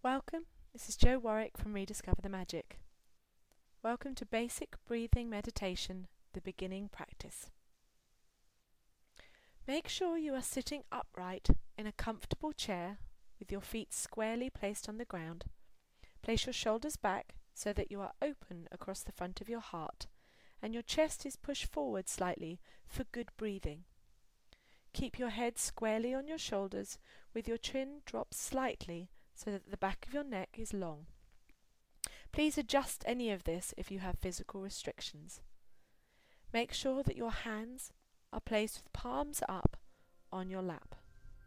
Welcome, this is Jo Warwick from Rediscover the Magic. Welcome to Basic Breathing Meditation, the beginning practice. Make sure you are sitting upright in a comfortable chair with your feet squarely placed on the ground. Place your shoulders back so that you are open across the front of your heart and your chest is pushed forward slightly for good breathing. Keep your head squarely on your shoulders with your chin dropped slightly so that the back of your neck is long. Please adjust any of this if you have physical restrictions. Make sure that your hands are placed with palms up on your lap.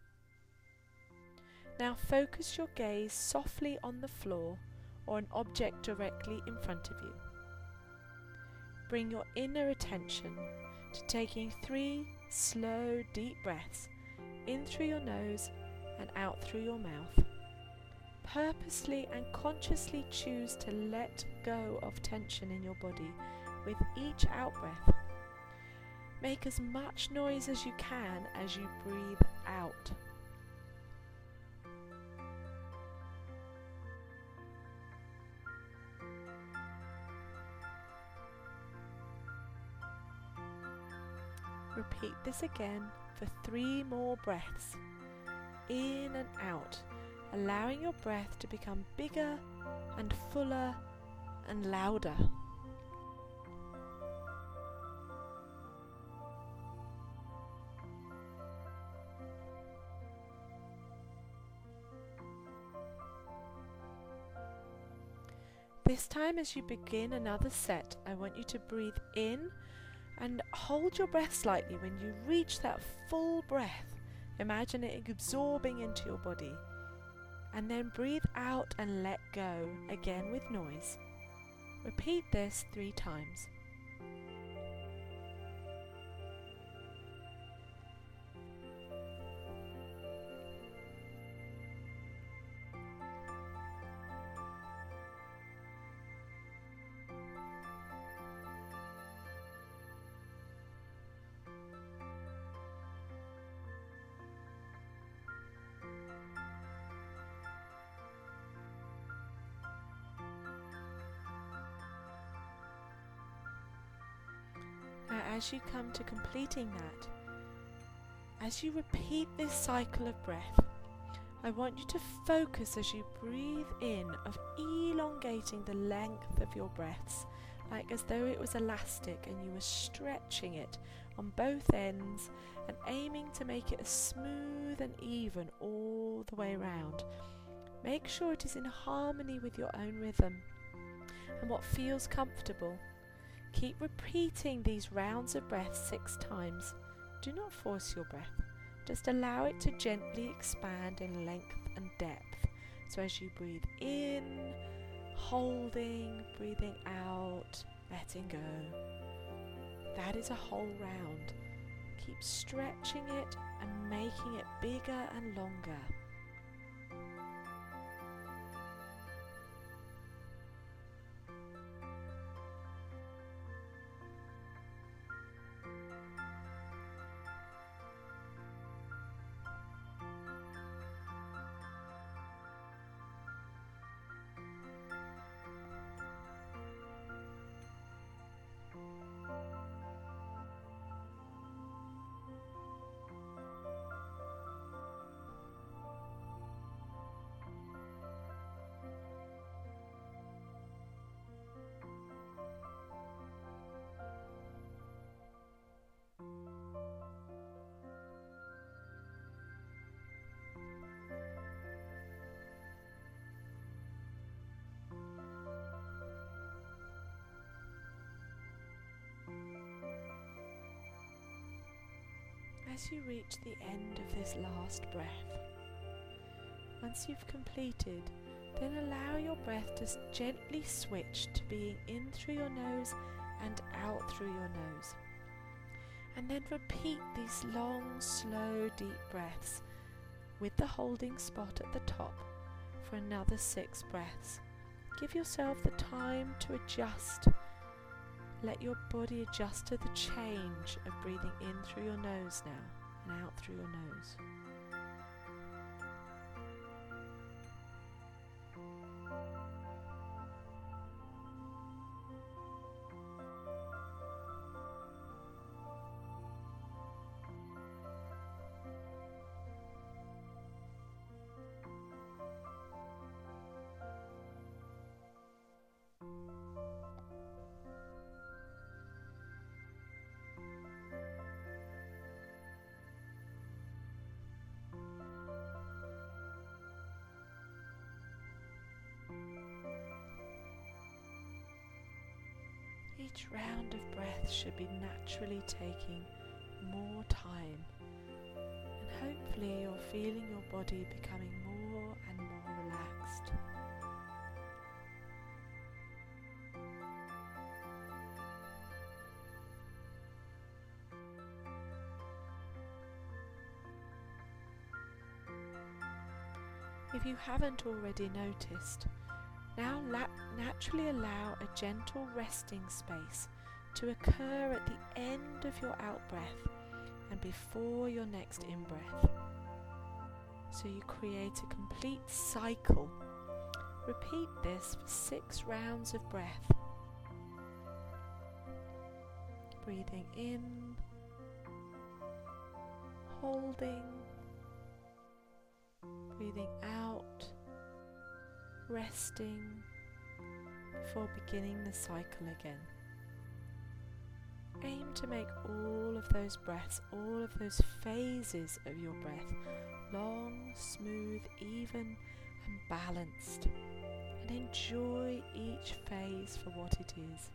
Now focus your gaze softly on the floor or an object directly in front of you. Bring your inner attention to taking 3 slow, deep breaths in through your nose and out through your mouth. Purposely and consciously choose to let go of tension in your body with each out-breath. Make as much noise as you can as you breathe out. Repeat this again for 3 more breaths, in and out, allowing your breath to become bigger and fuller and louder. This time, as you begin another set, I want you to breathe in and hold your breath slightly. When you reach that full breath, imagine it absorbing into your body. And then breathe out and let go, again with noise. Repeat this 3 times. Now, as you come to completing that, as you repeat this cycle of breath, I want you to focus as you breathe in of elongating the length of your breaths, like as though it was elastic and you were stretching it on both ends and aiming to make it as smooth and even all the way around. Make sure it is in harmony with your own rhythm and what feels comfortable. Keep repeating these rounds of breath 6 times. Do not force your breath. Just allow it to gently expand in length and depth. So as you breathe in, holding, breathing out, letting go. That is a whole round. Keep stretching it and making it bigger and longer. As you reach the end of this last breath, once you've completed, then allow your breath to gently switch to being in through your nose and out through your nose. And then repeat these long, slow, deep breaths with the holding spot at the top for another 6 breaths. Give yourself the time to adjust. Let your body adjust to the change of breathing in through your nose now and out through your nose. each round of breath should be naturally taking more time, and hopefully you're feeling your body becoming more and more relaxed. If you haven't already noticed, now naturally allow a gentle resting space to occur at the end of your out-breath and before your next in-breath. So you create a complete cycle. Repeat this for 6 rounds of breath. Breathing in, holding, breathing out, resting before beginning the cycle again. Aim to make all of those breaths, all of those phases of your breath long, smooth, even and balanced, and enjoy each phase for what it is.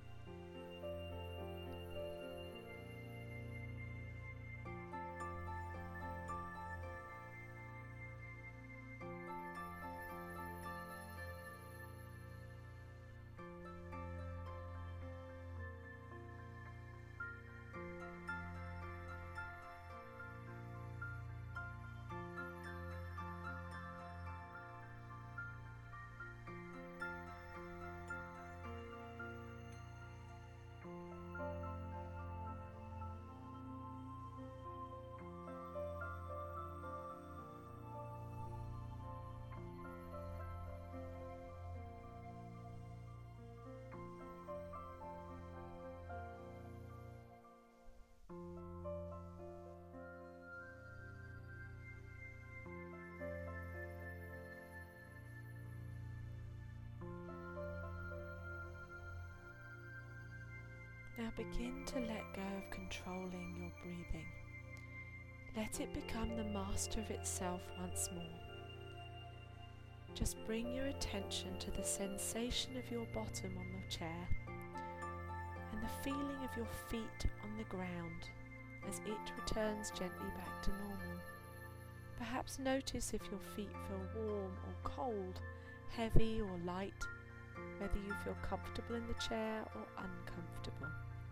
Now begin to let go of controlling your breathing. Let it become the master of itself once more. Just bring your attention to the sensation of your bottom on the chair and the feeling of your feet on the ground as it returns gently back to normal. Perhaps notice if your feet feel warm or cold, heavy or light, whether you feel comfortable in the chair or uncomfortable.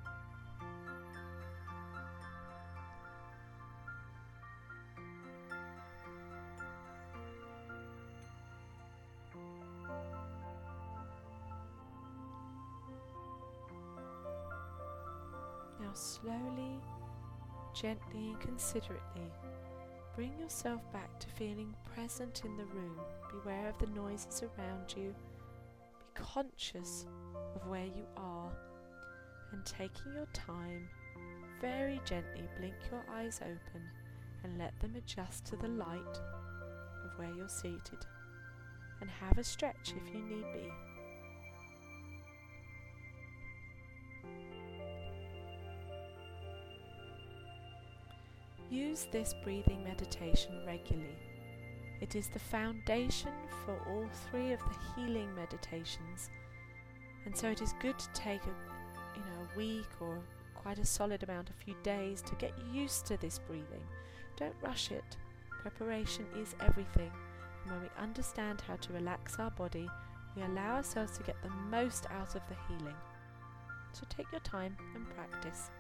Now slowly, gently and considerately bring yourself back to feeling present in the room. Beware of the noises around you. Be conscious of where you are, and taking your time, very gently blink your eyes open and let them adjust to the light of where you're seated, and have a stretch if you need be. Use this breathing meditation regularly. It is the foundation for all 3 of the healing meditations, and so it is good to take a week or quite a solid amount, a few days, to get used to this breathing. Don't rush it. Preparation is everything, and when we understand how to relax our body, we allow ourselves to get the most out of the healing. So take your time and practice.